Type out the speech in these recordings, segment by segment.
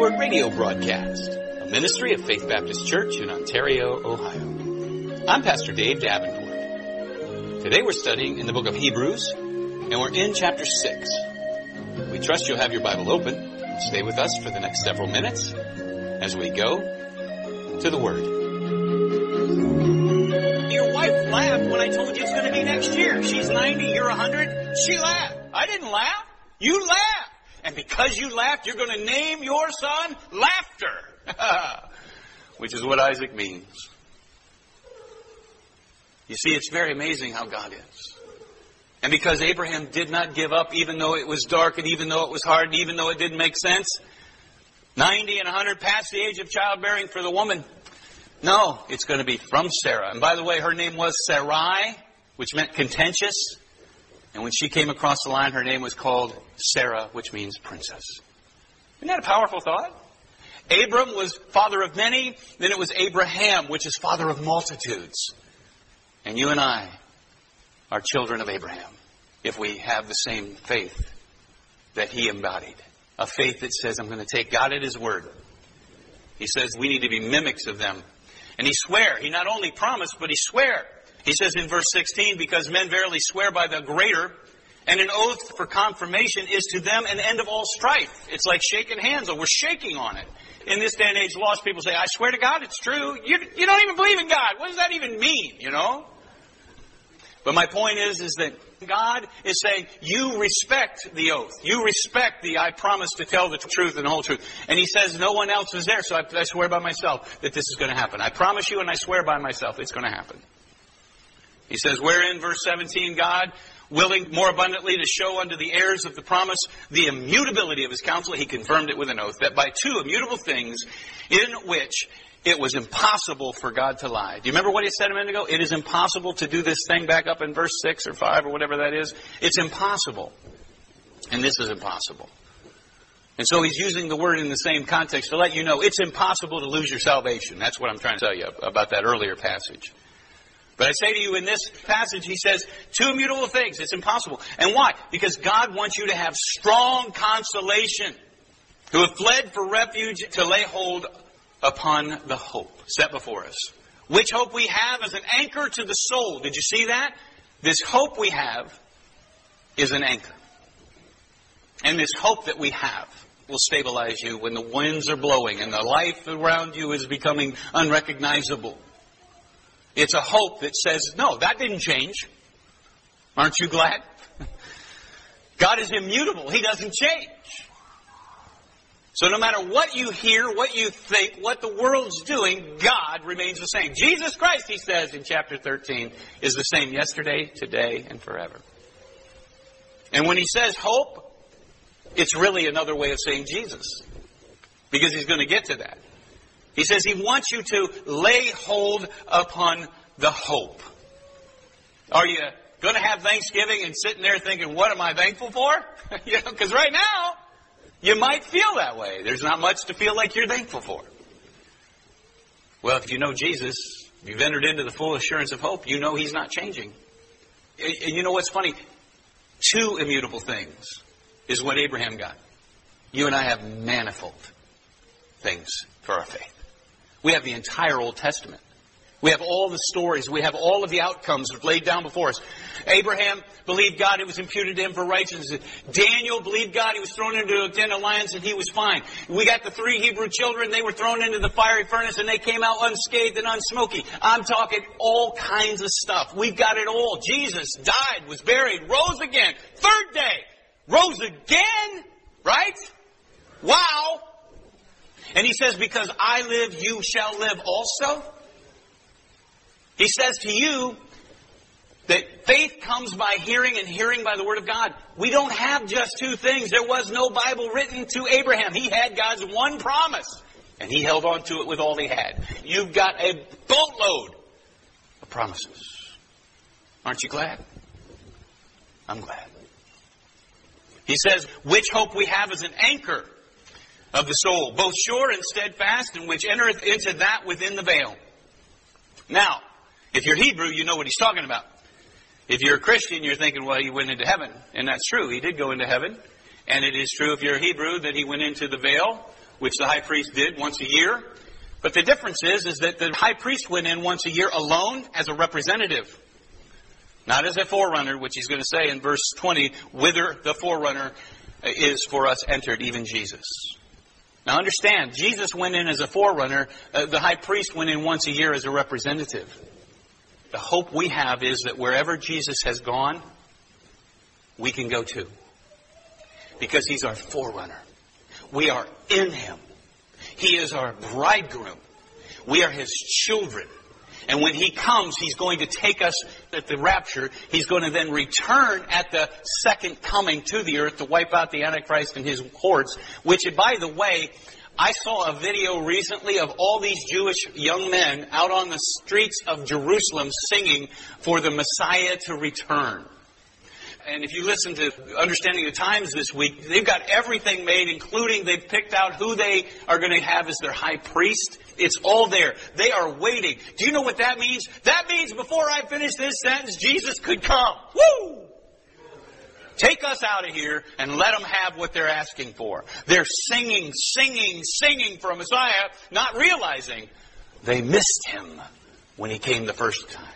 Word radio broadcast, a ministry of Faith Baptist Church in Ontario, Ohio. I'm Pastor Dave Davenport. Today we're studying in the book of Hebrews, and we're in chapter 6. We trust you'll have your Bible open and stay with us for the next several minutes as we go to the Word. Your wife laughed when I told you it's going to be next year. She's 90, you're 100. She laughed. I didn't laugh. You laughed. And because you laughed, you're going to name your son Laughter. Which is what Isaac means. You see, it's very amazing how God is. And because Abraham did not give up, even though it was dark and even though it was hard and even though it didn't make sense, 90 and 100 past the age of childbearing for the woman. No, it's going to be from Sarah. And by the way, her name was Sarai, which meant contentious. And when she came across the line, her name was called Sarah, which means princess. Isn't that a powerful thought? Abram was father of many. Then it was Abraham, which is father of multitudes. And you and I are children of Abraham if we have the same faith that he embodied. A faith that says, I'm going to take God at His word. He says we need to be mimics of them. And he swore. He not only promised, but he swore. He says in verse 16, because men verily swear by the greater, and an oath for confirmation is to them an end of all strife. It's like shaking hands, or we're shaking on it. In this day and age, lost people say, I swear to God, it's true. You don't even believe in God. What does that even mean, you know? But my point is that God is saying, you respect the oath. You respect the I promise to tell the truth and the whole truth. And He says no one else is there, so I swear by myself that this is going to happen. I promise you and I swear by myself it's going to happen. He says, wherein, verse 17, God, willing more abundantly to show unto the heirs of the promise the immutability of His counsel, He confirmed it with an oath, that by two immutable things in which it was impossible for God to lie. Do you remember what He said a minute ago? It is impossible to do this thing back up in verse 6 or 5 or whatever that is. It's impossible. And this is impossible. And so He's using the word in the same context to let you know it's impossible to lose your salvation. That's what I'm trying to tell you about that earlier passage. But I say to you, in this passage, He says, two immutable things. It's impossible. And why? Because God wants you to have strong consolation, who have fled for refuge to lay hold upon the hope set before us. Which hope we have as an anchor to the soul. Did you see that? This hope we have is an anchor. And this hope that we have will stabilize you when the winds are blowing and the life around you is becoming unrecognizable. It's a hope that says, no, that didn't change. Aren't you glad? God is immutable. He doesn't change. So no matter what you hear, what you think, what the world's doing, God remains the same. Jesus Christ, He says in chapter 13, is the same yesterday, today, and forever. And when He says hope, it's really another way of saying Jesus. Because He's going to get to that. He says He wants you to lay hold upon the hope. Are you going to have Thanksgiving and sitting there thinking, what am I thankful for? Because right now, you might feel that way. There's not much to feel like you're thankful for. Well, if you know Jesus, if you've entered into the full assurance of hope, you know He's not changing. And you know what's funny? Two immutable things is what Abraham got. You and I have manifold things for our faith. We have the entire Old Testament. We have all the stories. We have all of the outcomes laid down before us. Abraham believed God. It was imputed to him for righteousness. Daniel believed God. He was thrown into a den of lions and he was fine. We got the 3 Hebrew children. They were thrown into the fiery furnace and they came out unscathed and unsmoky. I'm talking all kinds of stuff. We've got it all. Jesus died, was buried, rose again. 3rd day. Rose again? Right? Wow. And He says, because I live, you shall live also. He says to you that faith comes by hearing and hearing by the Word of God. We don't have just 2 things. There was no Bible written to Abraham. He had God's one promise. And he held on to it with all he had. You've got a boatload of promises. Aren't you glad? I'm glad. He says, which hope we have is an anchor of the soul, both sure and steadfast, and which entereth into that within the veil. Now, if you're Hebrew, you know what he's talking about. If you're a Christian, you're thinking, well, he went into heaven. And that's true. He did go into heaven. And it is true if you're a Hebrew that he went into the veil, which the high priest did once a year. But the difference is that the high priest went in once a year alone as a representative. Not as a forerunner, which he's going to say in verse 20, whither the forerunner is for us entered, even Jesus. Now understand, Jesus went in as a forerunner. The high priest went in once a year as a representative. The hope we have is that wherever Jesus has gone, we can go too. Because he's our forerunner. We are in him. He is our bridegroom. We are his children. And when he comes, he's going to take us at the rapture. He's going to then return at the second coming to the earth to wipe out the Antichrist and his hordes. Which, by the way, I saw a video recently of all these Jewish young men out on the streets of Jerusalem singing for the Messiah to return. And if you listen to Understanding the Times this week, they've got everything made, including they've picked out who they are going to have as their high priest. It's all there. They are waiting. Do you know what that means? That means before I finish this sentence, Jesus could come. Woo! Take us out of here and let them have what they're asking for. They're singing for a Messiah, not realizing they missed him when he came the first time.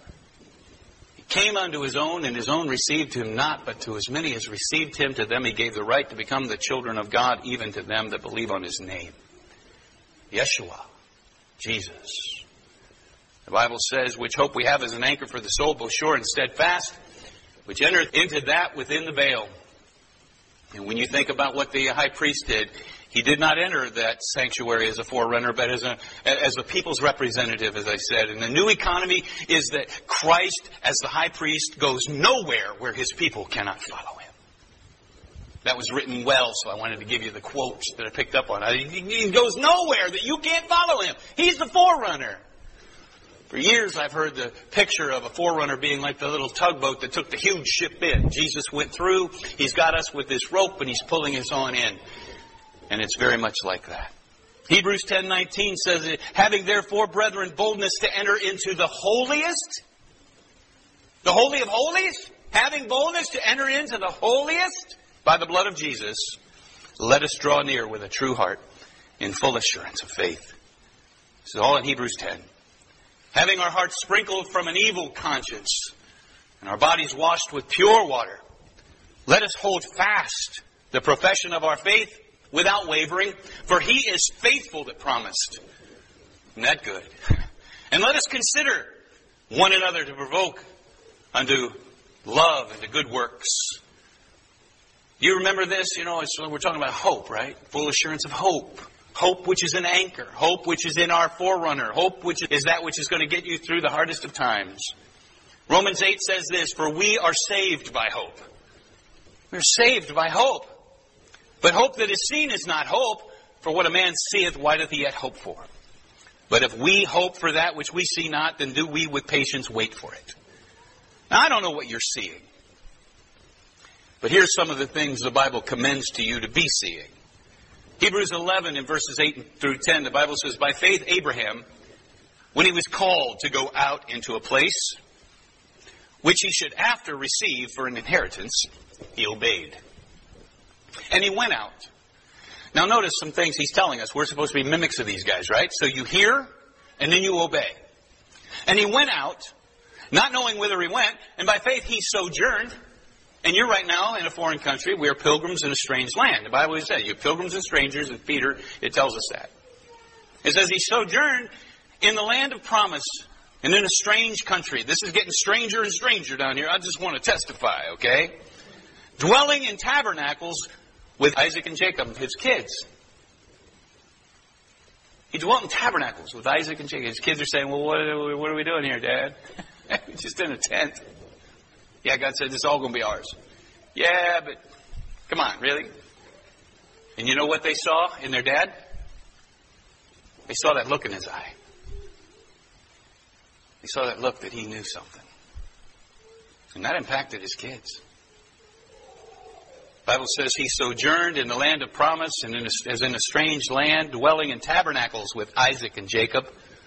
Came unto his own, and his own received him not, but to as many as received him, to them he gave the right to become the children of God, even to them that believe on his name. Yeshua, Jesus. The Bible says, which hope we have as an anchor for the soul, both sure and steadfast, which entereth into that within the veil. And when you think about what the high priest did, he did not enter that sanctuary as a forerunner, but as a people's representative, as I said. And the new economy is that Christ, as the high priest, goes nowhere where his people cannot follow him. That was written well, so I wanted to give you the quotes that I picked up on. He goes nowhere that you can't follow him. He's the forerunner. For years I've heard the picture of a forerunner being like the little tugboat that took the huge ship in. Jesus went through, he's got us with this rope, and he's pulling us on in. And it's very much like that. Hebrews 10:19 says, having therefore, brethren, boldness to enter into the holiest, the Holy of Holies, having boldness to enter into the holiest by the blood of Jesus, let us draw near with a true heart in full assurance of faith. This is all in Hebrews 10. Having our hearts sprinkled from an evil conscience and our bodies washed with pure water, let us hold fast the profession of our faith without wavering, for he is faithful that promised. Isn't that good? And let us consider one another to provoke unto love and to good works. You remember this? You know, we're talking about hope, right? Full assurance of hope. Hope which is an anchor. Hope which is in our forerunner. Hope which is that which is going to get you through the hardest of times. Romans 8 says this, for we are saved by hope. We're saved by hope. But hope that is seen is not hope, for what a man seeth, why doth he yet hope for? But if we hope for that which we see not, then do we with patience wait for it. Now, I don't know what you're seeing. But here's some of the things the Bible commends to you to be seeing. Hebrews 11 in verses 8 through 10, the Bible says, by faith Abraham, when he was called to go out into a place which he should after receive for an inheritance, he obeyed. And he went out. Now notice some things he's telling us. We're supposed to be mimics of these guys, right? So you hear, and then you obey. And he went out, not knowing whither he went, and by faith he sojourned. And you're right now in a foreign country. We are pilgrims in a strange land. The Bible says you're pilgrims and strangers, and Peter, it tells us that. It says he sojourned in the land of promise and in a strange country. This is getting stranger and stranger down here. I just want to testify, okay? Dwelling in tabernacles with Isaac and Jacob, his kids. He dwelt in tabernacles with Isaac and Jacob. His kids are saying, well, what are we doing here, Dad? Just in a tent. Yeah, God said, this is all going to be ours. Yeah, but come on, really? And you know what they saw in their dad? They saw that look in his eye. They saw that look that he knew something. And that impacted his kids. The Bible says he sojourned in the land of promise and as in a strange land, dwelling in tabernacles with Isaac and Jacob,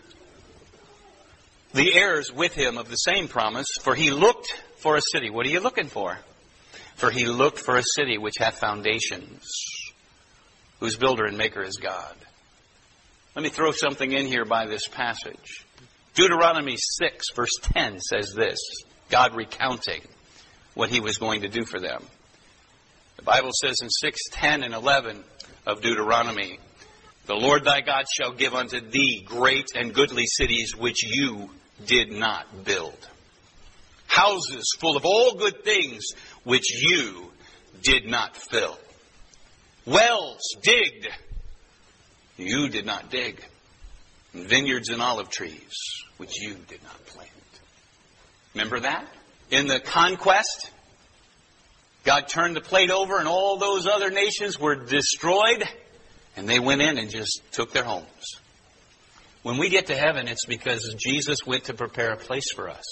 the heirs with him of the same promise, for he looked for a city. What are you looking for? For he looked for a city which hath foundations, whose builder and maker is God. Let me throw something in here by this passage. Deuteronomy 6, verse 10 says this, God recounting what he was going to do for them. The Bible says in 6, 10, and 11 of Deuteronomy, the Lord thy God shall give unto thee great and goodly cities which you did not build. Houses full of all good things which you did not fill. Wells digged, you did not dig. And vineyards and olive trees which you did not plant. Remember that? In the conquest, God turned the plate over and all those other nations were destroyed. And they went in and just took their homes. When we get to heaven, it's because Jesus went to prepare a place for us.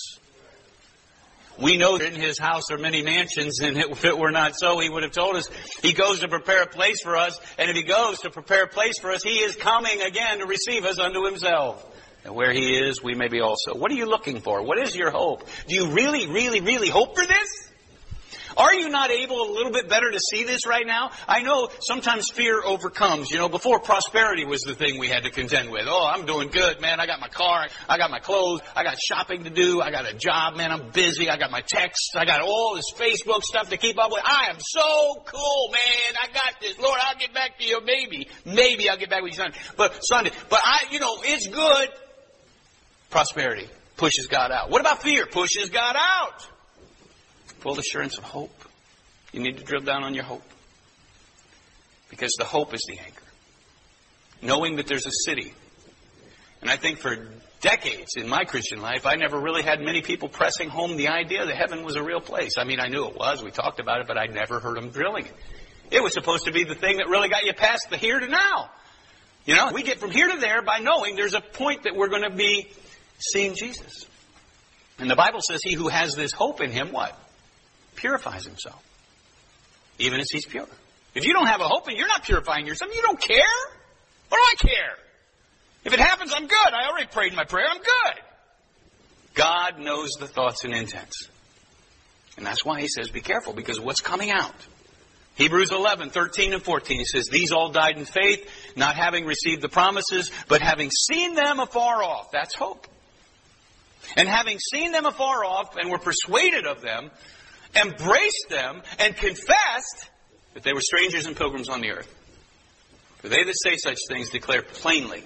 We know that in his house are many mansions, and if it were not so, he would have told us he goes to prepare a place for us. And if he goes to prepare a place for us, he is coming again to receive us unto himself. And where he is, we may be also. What are you looking for? What is your hope? Do you really, really, really hope for this? Are you not able a little bit better to see this right now? I know sometimes fear overcomes. Before prosperity was the thing we had to contend with. Oh, I'm doing good, man. I got my car. I got my clothes. I got shopping to do. I got a job, man. I'm busy. I got my texts. I got all this Facebook stuff to keep up with. I am so cool, man. I got this. Lord, I'll get back to you. Maybe I'll get back with you Sunday. But it's good. Prosperity pushes God out. What about fear? Pushes God out. Full assurance of hope. You need to drill down on your hope. Because the hope is the anchor. Knowing that there's a city. And I think for decades in my Christian life, I never really had many people pressing home the idea that heaven was a real place. I mean, I knew it was. We talked about it, but I never heard them drilling it. It was supposed to be the thing that really got you past the here to now. We get from here to there by knowing there's a point that we're going to be seeing Jesus. And the Bible says he who has this hope in him, what? Purifies himself. Even as he's pure. If you don't have a hope and you're not purifying yourself, you don't care. What do I care? If it happens, I'm good. I already prayed my prayer. I'm good. God knows the thoughts and intents. And that's why he says be careful, because what's coming out? Hebrews 11, 13 and 14, he says, these all died in faith, not having received the promises, but having seen them afar off. That's hope. And having seen them afar off and were persuaded of them, embraced them, and confessed that they were strangers and pilgrims on the earth. For they that say such things declare plainly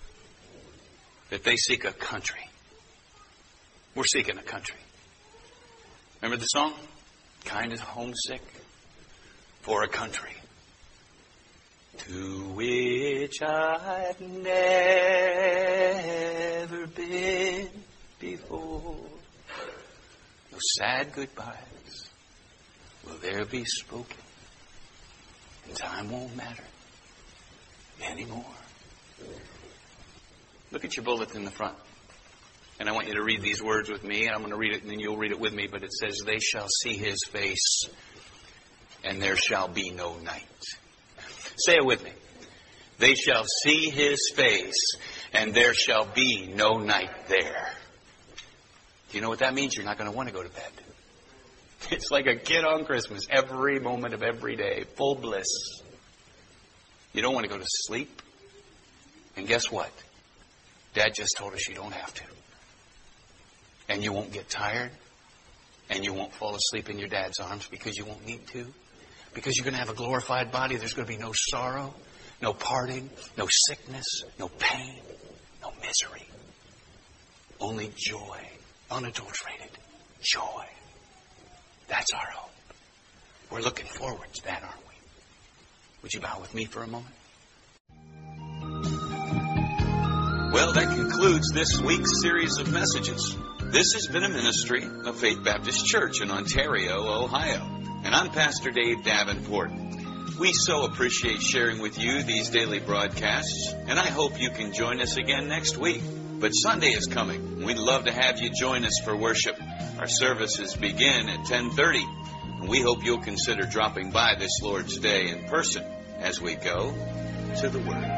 that they seek a country. We're seeking a country. Remember the song? Kind of homesick for a country to which I've never been before. No sad goodbyes will there be spoken, and time won't matter anymore. Look at your bulletin in the front. And I want you to read these words with me. I'm going to read it and then you'll read it with me. But it says, they shall see his face, and there shall be no night. Say it with me. They shall see his face, and there shall be no night there. Do you know what that means? You're not going to want to go to bed. It's like a kid on Christmas. Every moment of every day. Full bliss. You don't want to go to sleep. And guess what? Dad just told us you don't have to. And you won't get tired. And you won't fall asleep in your dad's arms because you won't need to. Because you're going to have a glorified body. There's going to be no sorrow, no parting, no sickness, no pain, no misery. Only joy. Unadulterated joy. That's our hope. We're looking forward to that, aren't we? Would you bow with me for a moment? Well, that concludes this week's series of messages. This has been a ministry of Faith Baptist Church in Ontario, Ohio. And I'm Pastor Dave Davenport. We so appreciate sharing with you these daily broadcasts, and I hope you can join us again next week. But Sunday is coming. We'd love to have you join us for worship. Our services begin at 10:30. And we hope you'll consider dropping by this Lord's Day in person as we go to the Word.